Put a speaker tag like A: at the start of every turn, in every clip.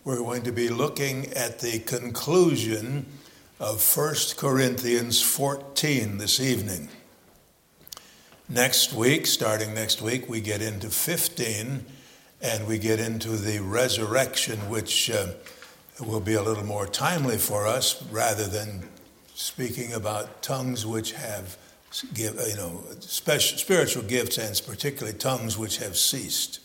A: We're going to be looking at the conclusion of 1 Corinthians 14 this evening. Starting next week, we get into 15, and we get into the resurrection, which will be a little more timely for us, rather than speaking about tongues which have spiritual gifts, and particularly tongues which have ceased.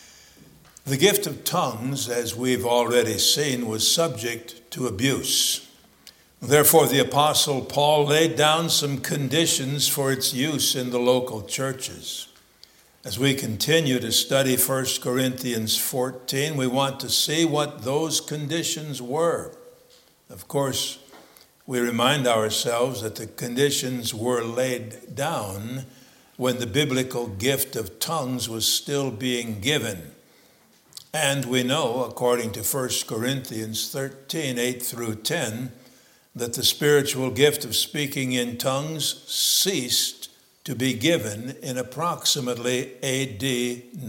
A: The gift of tongues, as we've already seen, was subject to abuse. Therefore, the Apostle Paul laid down some conditions for its use in the local churches. As we continue to study 1 Corinthians 14, we want to see what those conditions were. Of course, we remind ourselves that the conditions were laid down when the biblical gift of tongues was still being given. And we know, according to 1 Corinthians 13, 8 through 10, that the spiritual gift of speaking in tongues ceased to be given in approximately AD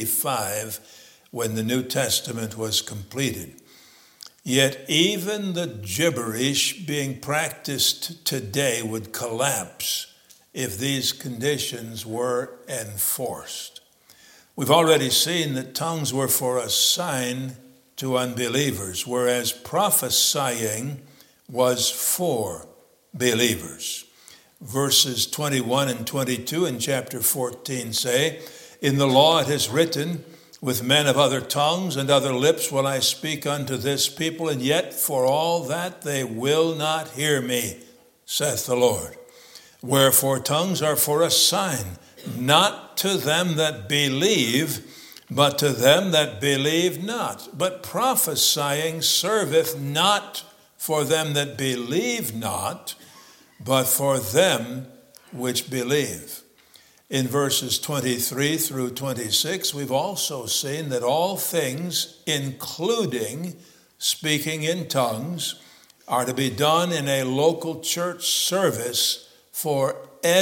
A: 95, when the New Testament was completed. Yet even the gibberish being practiced today would collapse if these conditions were enforced. We've already seen that tongues were for a sign to unbelievers, whereas prophesying was for believers. Verses 21 and 22 in chapter 14 say, "In the law it is written, with men of other tongues and other lips will I speak unto this people, and yet for all that they will not hear me, saith the Lord. Wherefore tongues are for a sign, not to them that believe, but to them that believe not. But prophesying serveth not for them that believe not, but for them which believe." In verses 23 through 26, we've also seen that all things, including speaking in tongues, are to be done in a local church service for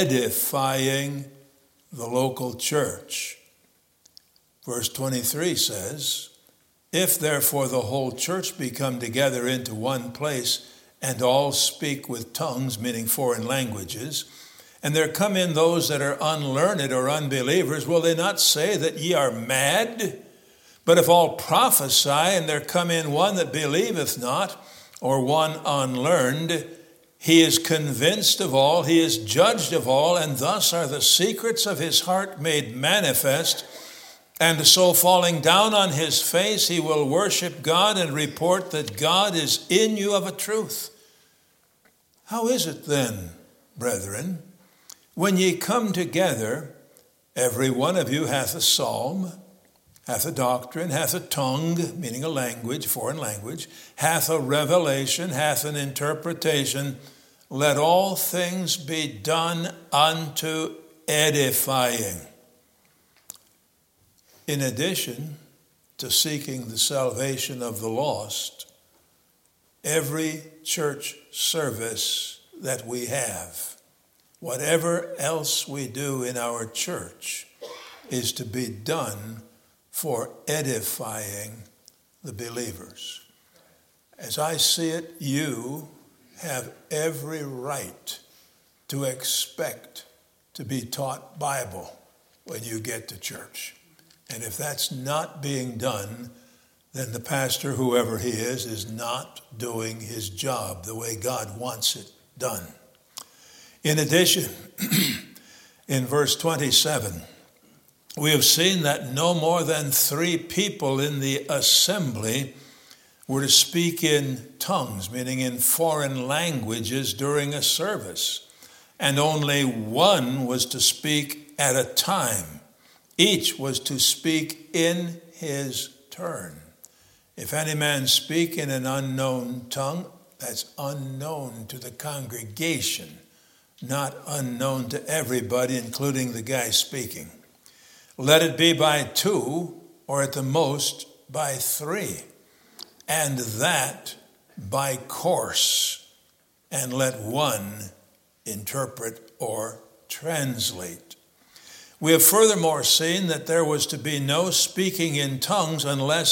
A: edifying the local church. Verse 23 says, "If therefore the whole church be come together into one place, and all speak with tongues," meaning foreign languages, "and there come in those that are unlearned or unbelievers, will they not say that ye are mad? But if all prophesy, and there come in one that believeth not, or one unlearned, he is convinced of all, he is judged of all, and thus are the secrets of his heart made manifest. And so falling down on his face, he will worship God and report that God is in you of a truth. How is it then, brethren, when ye come together, every one of you hath a psalm, hath a doctrine, hath a tongue," meaning a language, foreign language, "hath a revelation, hath an interpretation. Let all things be done unto edifying." In addition to seeking the salvation of the lost, every church service that we have, whatever else we do in our church, is to be done for edifying the believers. As I see it, you have every right to expect to be taught Bible when you get to church. And if that's not being done, then the pastor, whoever he is not doing his job the way God wants it done. In addition, in verse 27, we have seen that no more than 3 people in the assembly were to speak in tongues, meaning in foreign languages, during a service. And only one was to speak at a time. Each was to speak in his turn. If any man speak in an unknown tongue, that's unknown to the congregation, not unknown to everybody, including the guy speaking. Let it be by 2, or at the most by 3, and that by course, and let one interpret or translate. We have furthermore seen that there was to be no speaking in tongues unless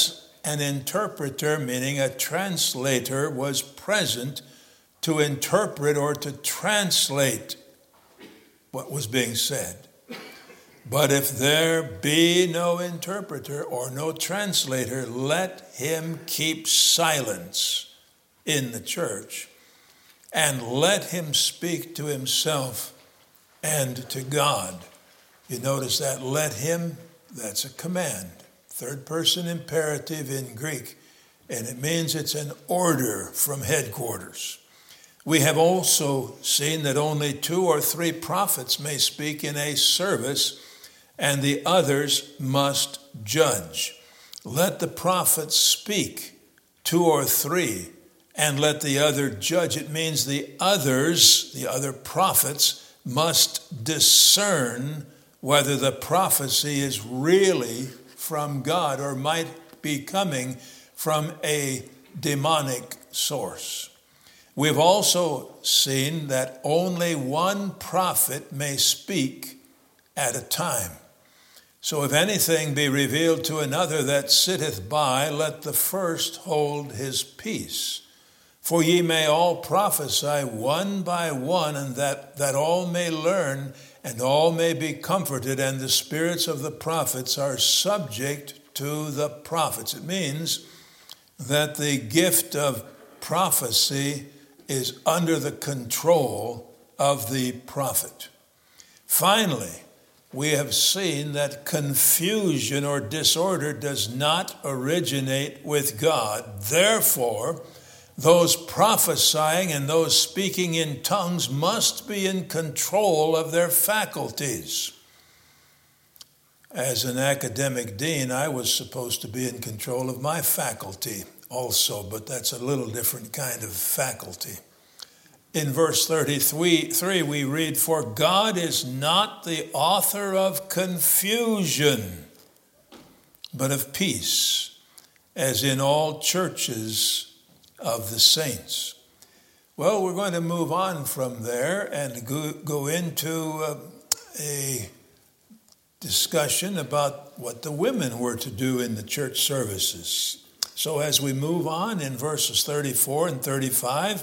A: an interpreter, meaning a translator, was present to interpret or to translate what was being said. But if there be no interpreter or no translator, let him keep silence in the church, and let him speak to himself and to God. You notice that let him, that's a command. Third person imperative in Greek, and it means it's an order from headquarters. We have also seen that only 2 or 3 prophets may speak in a service, and the others must judge. Let the prophets speak, 2 or 3, and let the other judge. It means the others, the other prophets, must discern whether the prophecy is really from God or might be coming from a demonic source. We've also seen that only one prophet may speak at a time. So if anything be revealed to another that sitteth by, let the first hold his peace. For ye may all prophesy one by one, and that all may learn, and all may be comforted, and the spirits of the prophets are subject to the prophets. It means that the gift of prophecy is under the control of the prophet. Finally, we have seen that confusion or disorder does not originate with God. Therefore, those prophesying and those speaking in tongues must be in control of their faculties. As an academic dean, I was supposed to be in control of my faculty also, but that's a little different kind of faculty. In verse 33, we read, "For God is not the author of confusion, but of peace, as in all churches of the saints." Well, we're going to move on from there and go into a discussion about what the women were to do in the church services. So as we move on in verses 34 and 35,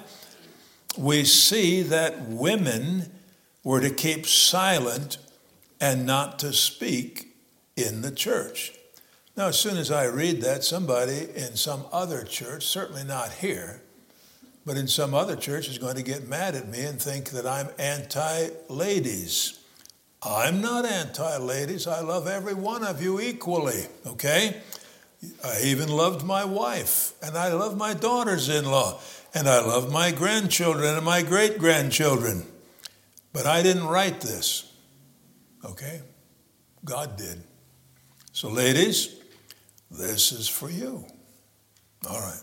A: we see that women were to keep silent and not to speak in the church. Now, as soon as I read that, somebody in some other church, certainly not here, but in some other church is going to get mad at me and think that I'm anti-ladies. I'm not anti-ladies. I love every one of you equally, okay? I even loved my wife, and I love my daughters-in-law, and I love my grandchildren and my great-grandchildren. But I didn't write this, okay? God did. So ladies, this is for you. All right.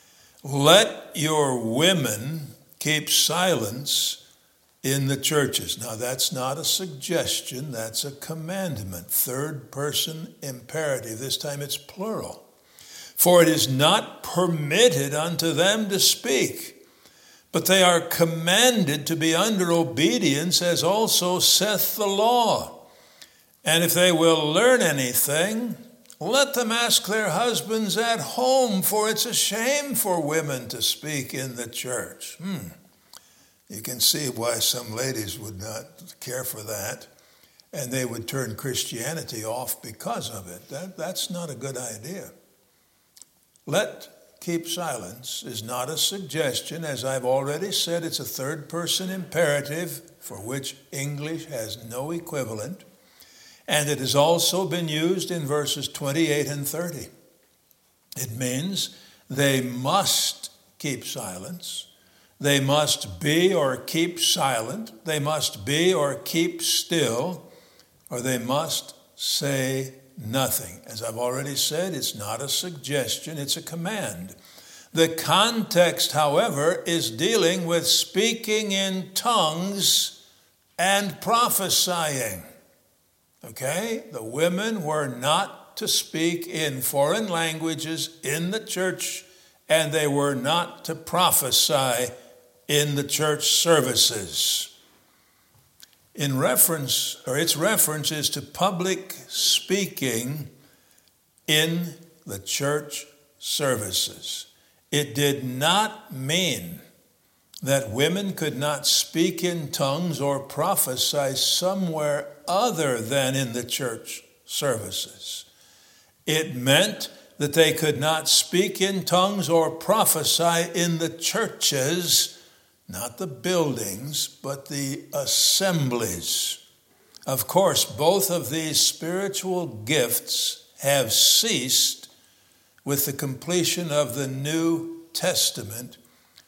A: Let your women keep silence in the churches. Now, that's not a suggestion, that's a commandment. Third person imperative. This time it's plural. For it is not permitted unto them to speak, but they are commanded to be under obedience, as also saith the law. And if they will learn anything, let them ask their husbands at home, for it's a shame for women to speak in the church. You can see why some ladies would not care for that, and they would turn Christianity off because of it. That's not a good idea. Keep silence is not a suggestion. As I've already said, it's a third person imperative for which English has no equivalent. And it has also been used in verses 28 and 30. It means they must keep silence. They must be or keep silent. They must be or keep still, or they must say nothing. As I've already said, it's not a suggestion, it's a command. The context, however, is dealing with speaking in tongues and prophesying. Okay? The women were not to speak in foreign languages in the church, and they were not to prophesy in the church services. Its reference is to public speaking in the church services. It did not mean that women could not speak in tongues or prophesy somewhere other than in the church services. It meant that they could not speak in tongues or prophesy in the churches, not the buildings, but the assemblies. Of course, both of these spiritual gifts have ceased with the completion of the New Testament,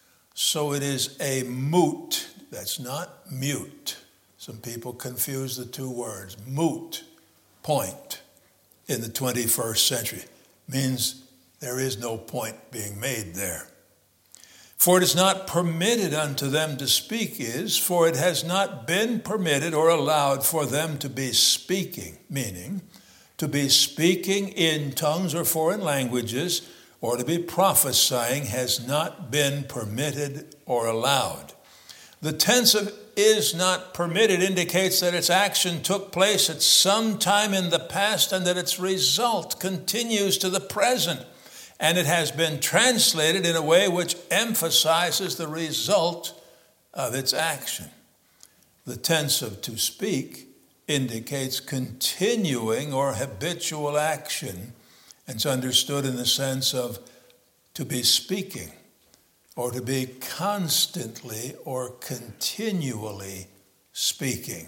A: so it is a moot. That's not mute. Some people confuse the two words. Moot point in the 21st century means there is no point being made there. For it is not permitted unto them to speak for it has not been permitted or allowed for them to be speaking, meaning to be speaking in tongues or foreign languages or to be prophesying has not been permitted or allowed. The tense of is not permitted indicates that its action took place at some time in the past and that its result continues to the present. And it has been translated in a way which emphasizes the result of its action. The tense of to speak indicates continuing or habitual action, and it's understood in the sense of to be speaking or to be constantly or continually speaking,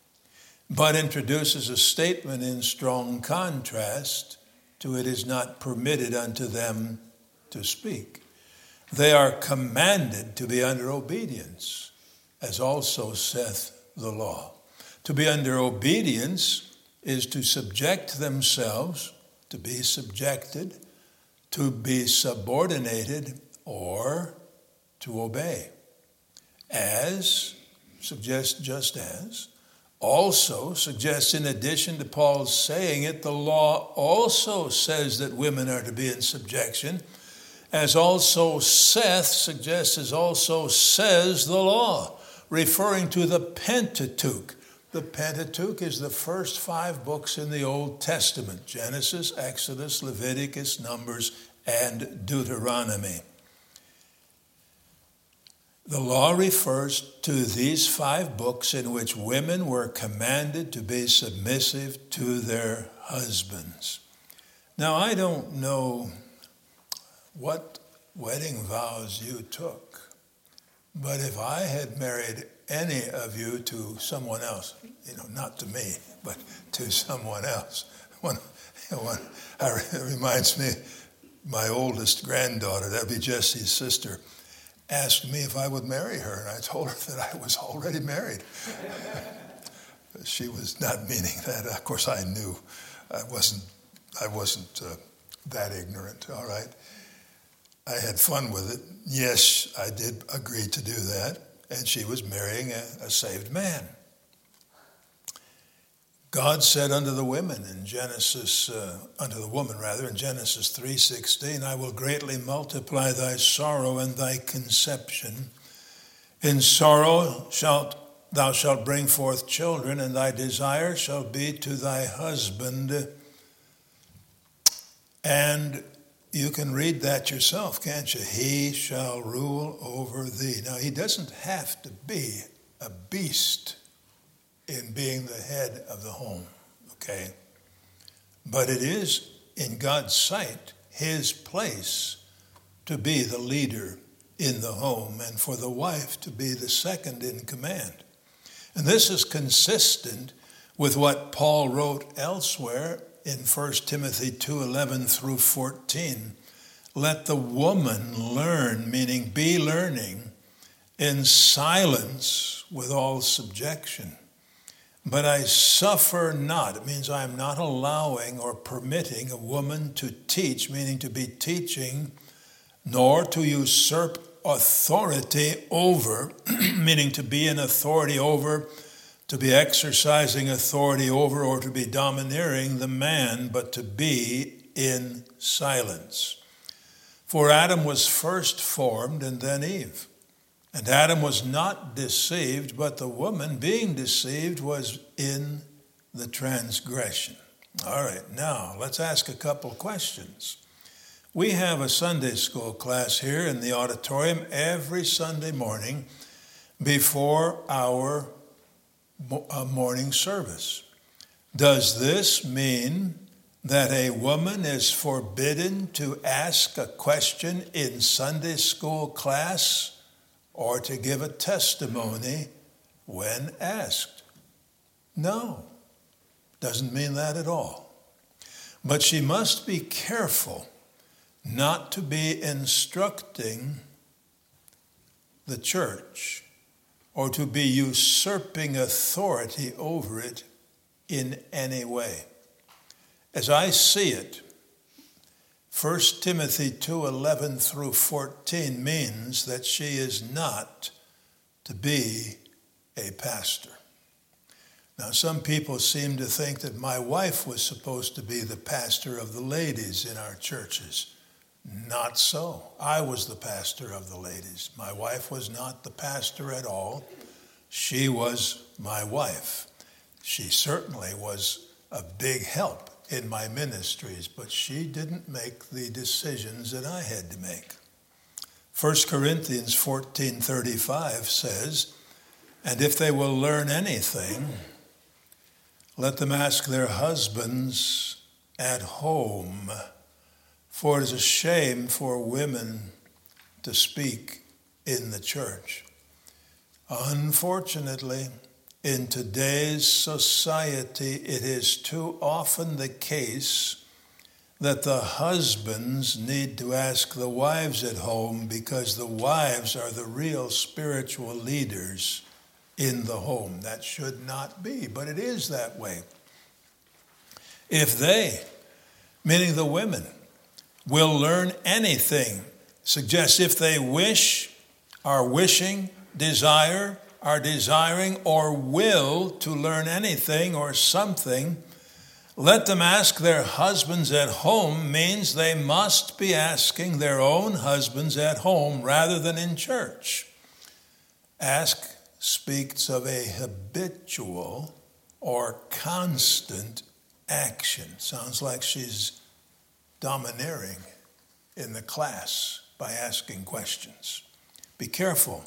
A: but introduces a statement in strong contrast to it is not permitted unto them to speak. They are commanded to be under obedience, as also saith the law. To be under obedience is to subject themselves, to be subjected, to be subordinated, or to obey. As suggests just as, also suggests in addition to Paul's saying it, the law also says that women are to be in subjection, as also saith suggests as also says the law, referring to the Pentateuch. The Pentateuch is the first 5 books in the Old Testament: Genesis, Exodus, Leviticus, Numbers, and Deuteronomy. The law refers to these 5 books in which women were commanded to be submissive to their husbands. Now, I don't know what wedding vows you took, but if I had married any of you to someone else, not to me, but to someone else, it reminds me, my oldest granddaughter, that'd be Jesse's sister, asked me if I would marry her, and I told her that I was already married. She was not meaning that. Of course, I knew. I wasn't that ignorant, all right? I had fun with it. Yes, I did agree to do that, and she was marrying a saved man. God said unto the woman in Genesis, unto the woman rather, in Genesis 3:16, I will greatly multiply thy sorrow and thy conception. In sorrow thou shalt bring forth children, and thy desire shall be to thy husband. And you can read that yourself, can't you? He shall rule over thee. Now, he doesn't have to be a beast in being the head of the home, okay? But it is, in God's sight, his place to be the leader in the home and for the wife to be the second in command. And this is consistent with what Paul wrote elsewhere in 1 Timothy 2:11 through 14. Let the woman learn, meaning be learning, in silence with all subjection. But I suffer not. It means I am not allowing or permitting a woman to teach, meaning to be teaching, nor to usurp authority over, meaning to be in authority over, to be exercising authority over, or to be domineering the man, but to be in silence. For Adam was first formed and then Eve. And Adam was not deceived, but the woman, being deceived, was in the transgression. All right, now let's ask a couple questions. We have a Sunday school class here in the auditorium every Sunday morning before our morning service. Does this mean that a woman is forbidden to ask a question in Sunday school class or to give a testimony when asked? No, doesn't mean that at all. But she must be careful not to be instructing the church or to be usurping authority over it in any way. As I see it, 1 Timothy 2:11 through 14 means that she is not to be a pastor. Now, some people seem to think that my wife was supposed to be the pastor of the ladies in our churches. Not so. I was the pastor of the ladies. My wife was not the pastor at all. She was my wife. She certainly was a big help in my ministries, but she didn't make the decisions that I had to make. 1 Corinthians 14:35 says, "And if they will learn anything, let them ask their husbands at home, for it is a shame for women to speak in the church." Unfortunately, in today's society, it is too often the case that the husbands need to ask the wives at home because the wives are the real spiritual leaders in the home. That should not be, but it is that way. If they, meaning the women, will learn anything, suggests if they wish, are wishing, desire, are desiring, or will to learn anything or something, let them ask their husbands at home means they must be asking their own husbands at home rather than in church. Ask speaks of a habitual or constant action. Sounds like she's domineering in the class by asking questions. Be careful.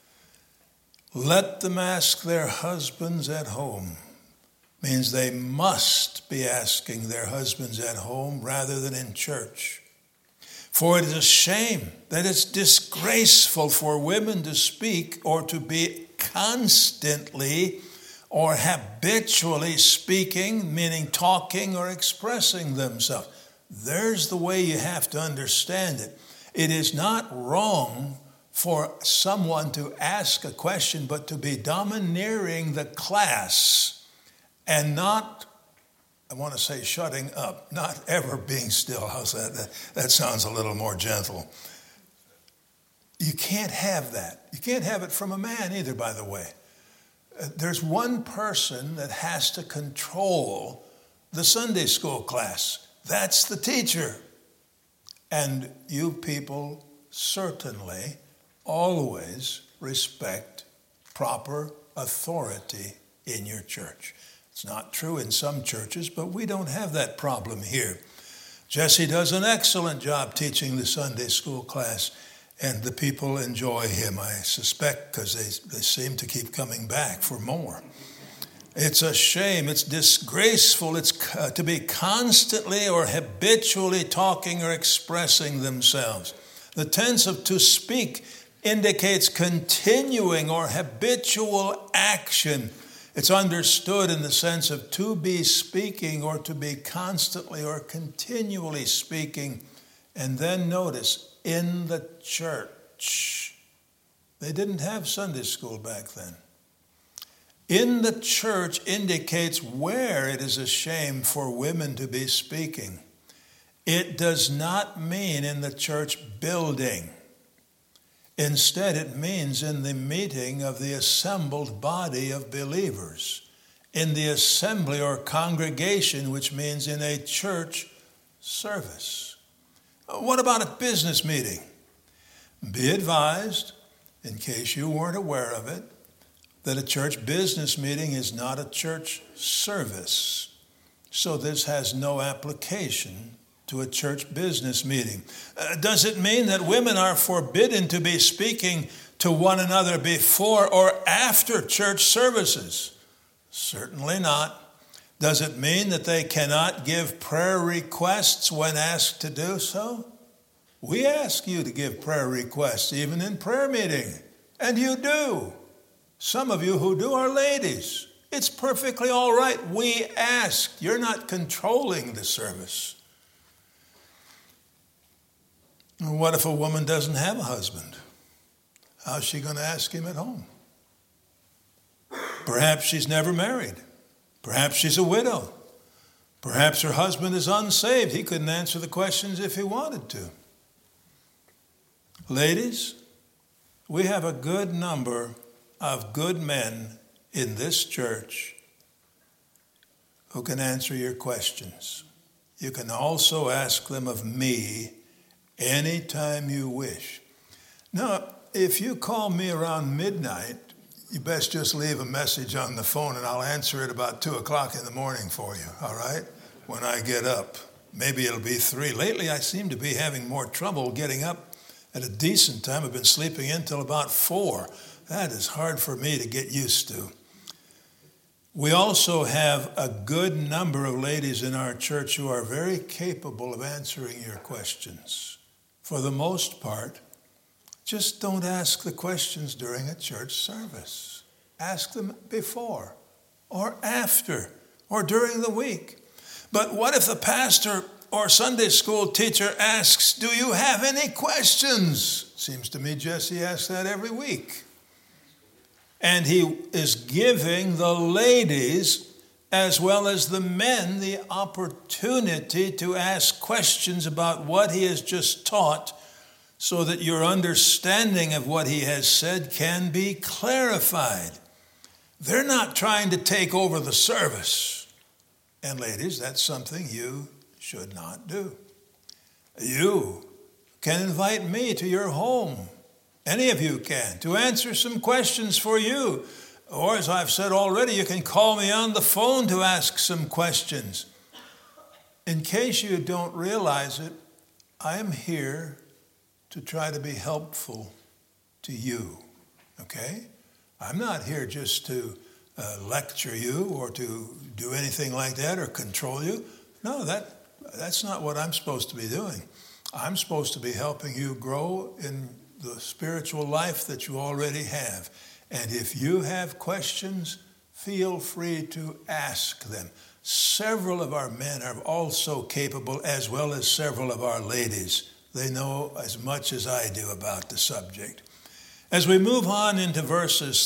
A: Let them ask their husbands at home means they must be asking their husbands at home rather than in church. For it is a shame that it's disgraceful for women to speak or to be constantly or habitually speaking, meaning talking or expressing themselves. There's the way you have to understand it. It is not wrong for someone to ask a question, but to be domineering the class and not, I want to say shutting up, not ever being still. How's that? That sounds a little more gentle. You can't have that. You can't have it from a man either, by the way. There's one person that has to control the Sunday school class. That's the teacher. And you people certainly always respect proper authority in your church. It's not true in some churches, but we don't have that problem here. Jesse does an excellent job teaching the Sunday school class, and the people enjoy him, I suspect, because they seem to keep coming back for more. It's a shame, it's disgraceful, it's to be constantly or habitually talking or expressing themselves. The tense of to speak indicates continuing or habitual action. It's understood in the sense of to be speaking or to be constantly or continually speaking. And then notice, in the church. They didn't have Sunday school back then. In the church indicates where it is a shame for women to be speaking. It does not mean in the church building. Instead, it means in the meeting of the assembled body of believers, in the assembly or congregation, which means in a church service. What about a business meeting? Be advised, in case you weren't aware of it, that a church business meeting is not a church service. So this has no application to a church business meeting? Does it mean that women are forbidden to be speaking to one another before or after church services? Certainly not. Does it mean that they cannot give prayer requests when asked to do so? We ask you to give prayer requests even in prayer meeting, and you do. Some of you who do are ladies. It's perfectly all right. We ask. You're not controlling the service. What if a woman doesn't have a husband? How's she going to ask him at home? Perhaps she's never married. Perhaps she's a widow. Perhaps her husband is unsaved. He couldn't answer the questions if he wanted to. Ladies, we have a good number of good men in this church who can answer your questions. You can also ask them of me anytime you wish. Now, if you call me around midnight, you best just leave a message on the phone and I'll answer it about 2 o'clock in the morning for you, all right? When I get up. Maybe it'll be 3. Lately, I seem to be having more trouble getting up at a decent time. I've been sleeping in till about 4. That is hard for me to get used to. We also have a good number of ladies in our church who are very capable of answering your questions. For the most part, just don't ask the questions during a church service. Ask them before or after or during the week. But what if the pastor or Sunday school teacher asks, do you have any questions? Seems to me Jesse asks that every week. And he is giving the ladies as well as the men the opportunity to ask questions about what he has just taught so that your understanding of what he has said can be clarified. They're not trying to take over the service. And ladies, that's something you should not do. You can invite me to your home. Any of you can, to answer some questions for you. Or as I've said already, you can call me on the phone to ask some questions. In case you don't realize it, I am here to try to be helpful to you, okay? I'm not here just to lecture you or to do anything like that or control you. No, that's not what I'm supposed to be doing. I'm supposed to be helping you grow in the spiritual life that you already have. And if you have questions, feel free to ask them. Several of our men are also capable, as well as several of our ladies. They know as much as I do about the subject. As we move on into verses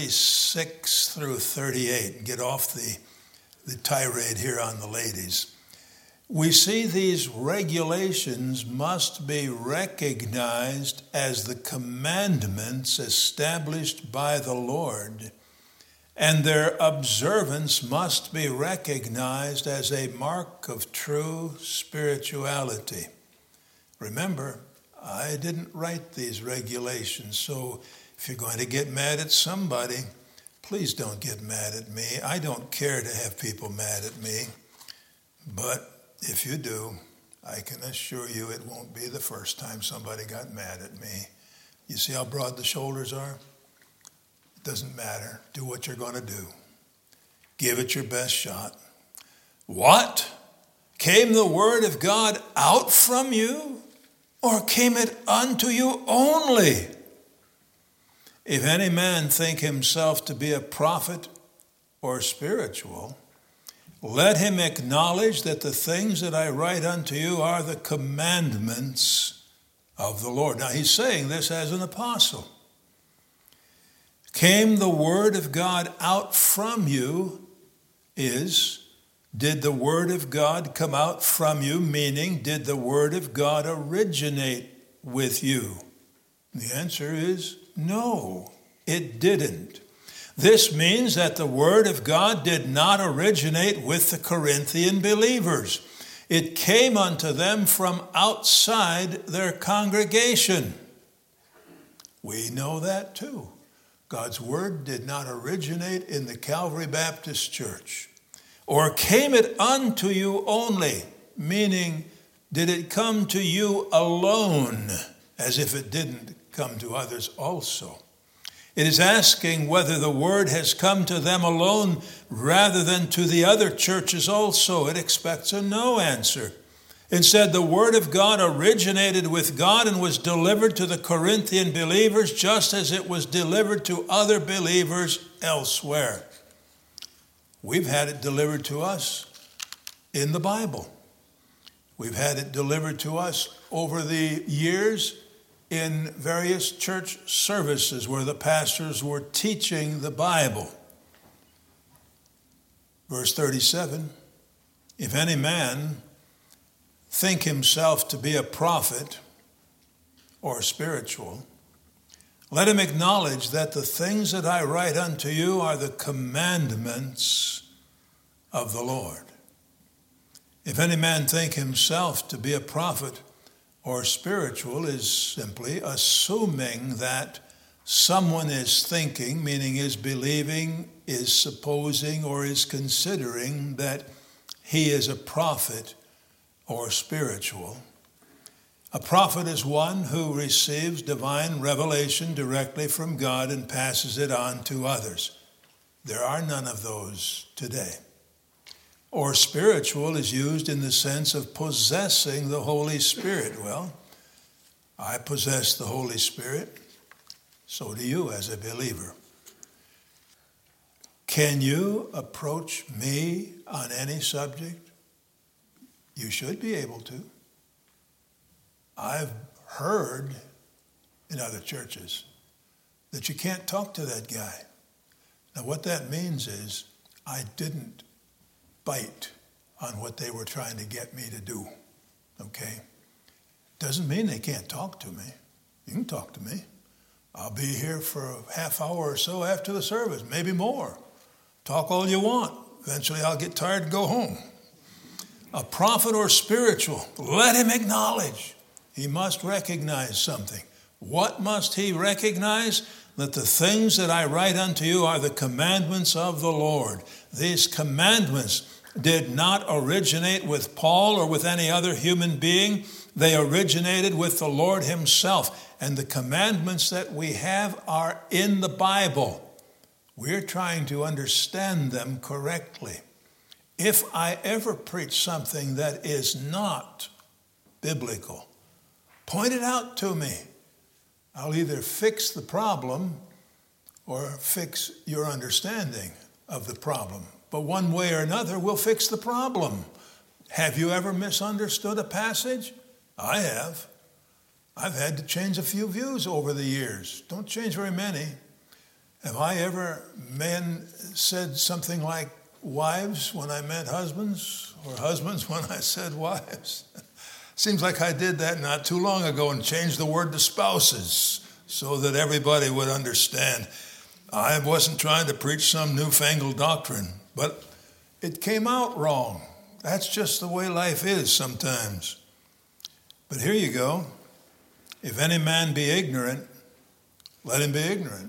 A: 36 through 38, and get off the tirade here on the ladies, we see these regulations must be recognized as the commandments established by the Lord, and their observance must be recognized as a mark of true spirituality. Remember, I didn't write these regulations, so if you're going to get mad at somebody, please don't get mad at me. I don't care to have people mad at me, but if you do, I can assure you it won't be the first time somebody got mad at me. You see how broad the shoulders are? It doesn't matter. Do what you're going to do. Give it your best shot. What? Came the word of God out from you? Or came it unto you only? If any man think himself to be a prophet or spiritual, let him acknowledge that the things that I write unto you are the commandments of the Lord. Now he's saying this as an apostle. Came the word of God out from you did the word of God come out from you? Meaning, did the word of God originate with you? The answer is no, it didn't. This means that the word of God did not originate with the Corinthian believers. It came unto them from outside their congregation. We know that too. God's word did not originate in the Calvary Baptist Church. Or came it unto you only, meaning did it come to you alone, as if it didn't come to others also? It is asking whether the word has come to them alone rather than to the other churches also. It expects a no answer. Instead, the word of God originated with God and was delivered to the Corinthian believers just as it was delivered to other believers elsewhere. We've had it delivered to us in the Bible. We've had it delivered to us over the years in various church services where the pastors were teaching the Bible. Verse 37, if any man think himself to be a prophet or spiritual, let him acknowledge that the things that I write unto you are the commandments of the Lord. If any man think himself to be a prophet or spiritual is simply assuming that someone is thinking, meaning is believing, is supposing, or is considering that he is a prophet or spiritual. A prophet is one who receives divine revelation directly from God and passes it on to others. There are none of those today. Or spiritual is used in the sense of possessing the Holy Spirit. Well, I possess the Holy Spirit. So do you as a believer. Can you approach me on any subject? You should be able to. I've heard in other churches that you can't talk to that guy. Now what that means is I didn't bite on what they were trying to get me to do, okay? Doesn't mean they can't talk to me. You can talk to me. I'll be here for a half hour or so after the service, maybe more. Talk all you want. Eventually I'll get tired and go home. A prophet or spiritual, let him acknowledge. He must recognize something. What must he recognize? That the things that I write unto you are the commandments of the Lord. These commandments did not originate with Paul or with any other human being. They originated with the Lord himself. And the commandments that we have are in the Bible. We're trying to understand them correctly. If I ever preach something that is not biblical, point it out to me. I'll either fix the problem or fix your understanding of the problem. But one way or another, we'll fix the problem. Have you ever misunderstood a passage? I have. I've had to change a few views over the years. Don't change very many. Have I ever said something like wives when I meant husbands, or husbands when I said wives? Seems like I did that not too long ago and changed the word to spouses so that everybody would understand. I wasn't trying to preach some newfangled doctrine, but it came out wrong. That's just the way life is sometimes. But here you go. If any man be ignorant, let him be ignorant.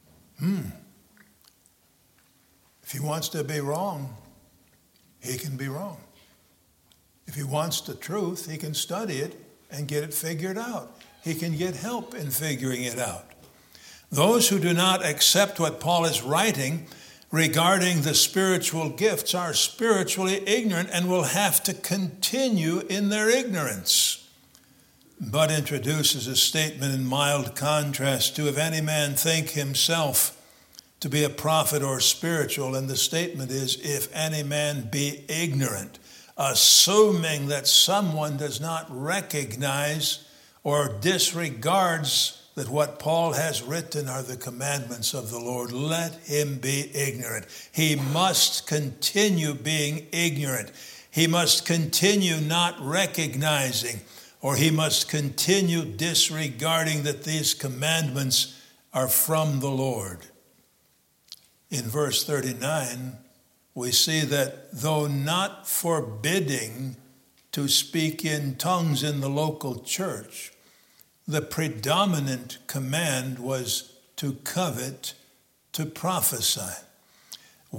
A: If he wants to be wrong, he can be wrong. If he wants the truth, he can study it and get it figured out. He can get help in figuring it out. Those who do not accept what Paul is writing regarding the spiritual gifts are spiritually ignorant and will have to continue in their ignorance. But introduces a statement in mild contrast to if any man think himself to be a prophet or spiritual, and the statement is if any man be ignorant, assuming that someone does not recognize or disregards that what Paul has written are the commandments of the Lord. Let him be ignorant. He must continue being ignorant. He must continue not recognizing, or he must continue disregarding that these commandments are from the Lord. In verse 39, we see that though not forbidding to speak in tongues in the local church, the predominant command was to covet to prophesy.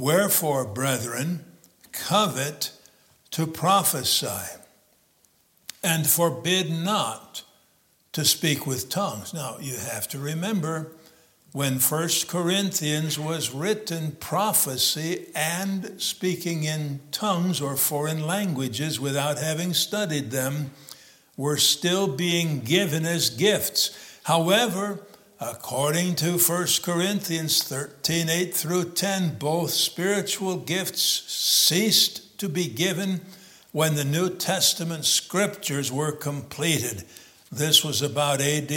A: Wherefore, brethren, covet to prophesy. and forbid not to speak with tongues. Now, you have to remember, when 1 Corinthians was written, prophecy and speaking in tongues or foreign languages without having studied them were still being given as gifts. However, according to 1 Corinthians 13, 8 through 10, both spiritual gifts ceased to be given when the New Testament scriptures were completed. This was about AD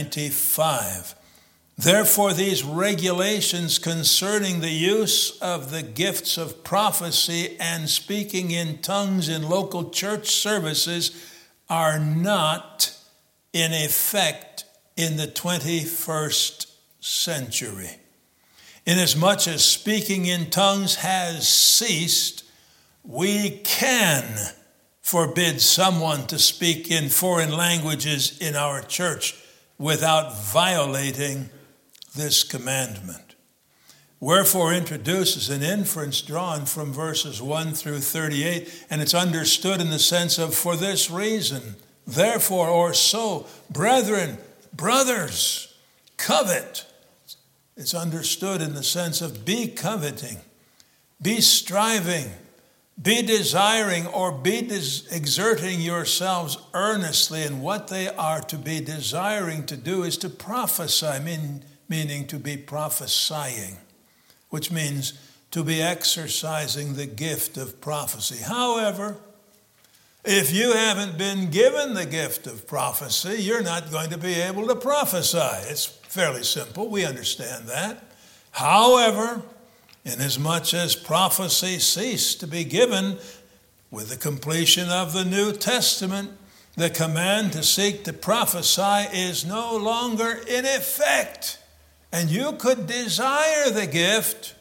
A: 95. Therefore, these regulations concerning the use of the gifts of prophecy and speaking in tongues in local church services are not in effect in the 21st century. Inasmuch as speaking in tongues has ceased, we can forbid someone to speak in foreign languages in our church without violating this commandment. Wherefore introduces an inference drawn from verses 1 through 38, and it's understood in the sense of, for this reason, therefore, or so, brethren, brothers, covet. It's understood in the sense of be coveting, be striving, be desiring, or be exerting yourselves earnestly. And what they are to be desiring to do is to prophesy, meaning to be prophesying, which means to be exercising the gift of prophecy. However, if you haven't been given the gift of prophecy, you're not going to be able to prophesy. It's fairly simple. We understand that. However, inasmuch as prophecy ceased to be given with the completion of the New Testament, the command to seek to prophesy is no longer in effect. And you could desire the gift,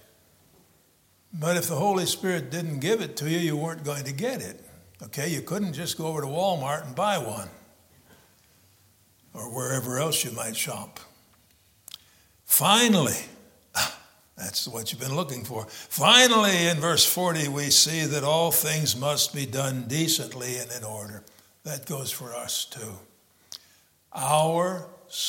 A: but if the Holy Spirit didn't give it to you, you weren't going to get it. Okay, you couldn't just go over to Walmart and buy one, or wherever else you might shop. Finally, that's what you've been looking for. Finally, in verse 40, we see that all things must be done decently and in order. That goes for us too. Our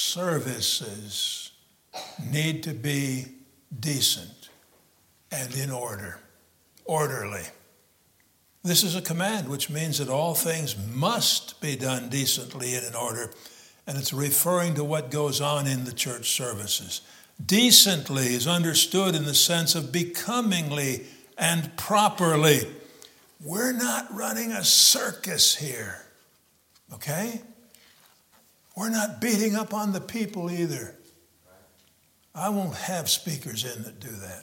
A: services need to be decent and in order, orderly. This is a command, which means that all things must be done decently and in order, and it's referring to what goes on in the church services. Decently is understood in the sense of becomingly and properly. We're not running a circus here, okay? We're not beating up on the people either. I won't have speakers in that do that.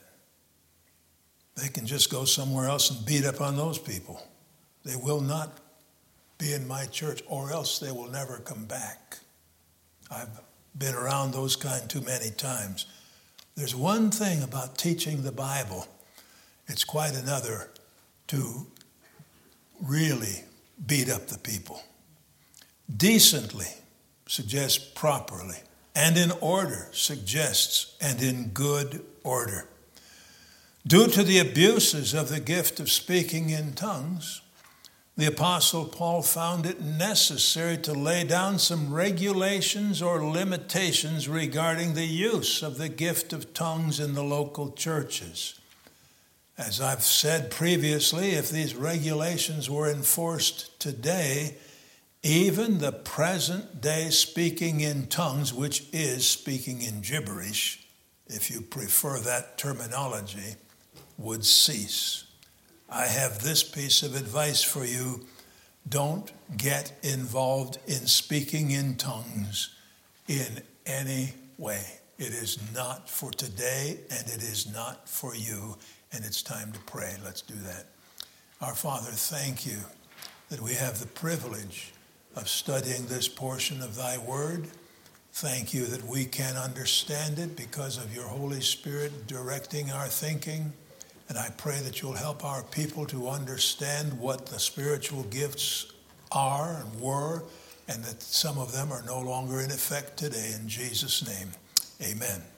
A: They can just go somewhere else and beat up on those people. They will not be in my church, or else they will never come back. I've been around those kind too many times. There's one thing about teaching the Bible. It's quite another to really beat up the people. Decently suggests properly, and in order suggests and in good order. Due to the abuses of the gift of speaking in tongues, the Apostle Paul found it necessary to lay down some regulations or limitations regarding the use of the gift of tongues in the local churches. As I've said previously, if these regulations were enforced today, even the present day speaking in tongues, which is speaking in gibberish, if you prefer that terminology, would cease. I have this piece of advice for you. Don't get involved in speaking in tongues in any way. It is not for today, and it is not for you, and it's time to pray. Let's do that. Our Father, thank you that we have the privilege of studying this portion of thy word. Thank you that we can understand it because of your Holy Spirit directing our thinking. And I pray that you'll help our people to understand what the spiritual gifts are and were, and that some of them are no longer in effect today. In Jesus' name, amen.